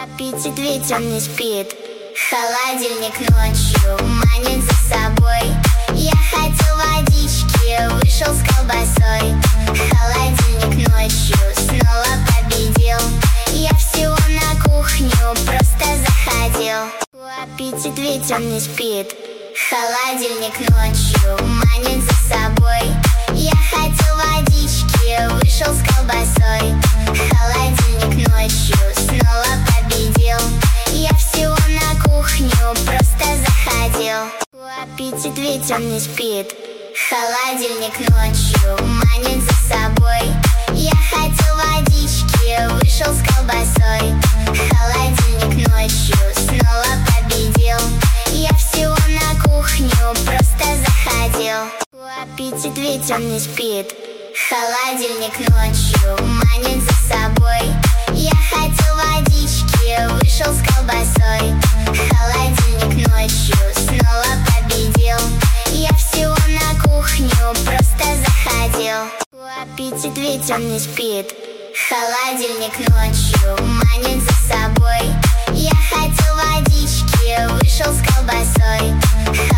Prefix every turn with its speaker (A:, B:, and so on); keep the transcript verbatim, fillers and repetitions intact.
A: Аппетит ведь он не спит. Холодильник ночью манит за собой. Я хотел водички, вышел с колбасой. Холодильник ночью снова победил. Я всего на кухню просто заходил. Аппетит ведь он не спит. Холодильник ночью манит за собой. Я хотел водички, вышел с колбасой. Холодильник ночью снова победил. Я всего на кухню просто заходил. Аппетит ведь он не спит. Холодильник ночью манит за собой. Я хотел водички, вышел с колбасой. Холодильник ночью снова победил. Я всего на кухню просто заходил. Аппетит ведь он не спит. Холодильник ночью манит за собой. Я хотел водички, вышел с колбасой. Холодильник ночью снова победил. Я всего на кухню просто заходил. Аппетит ведь он не спит. Холодильник ночью манит за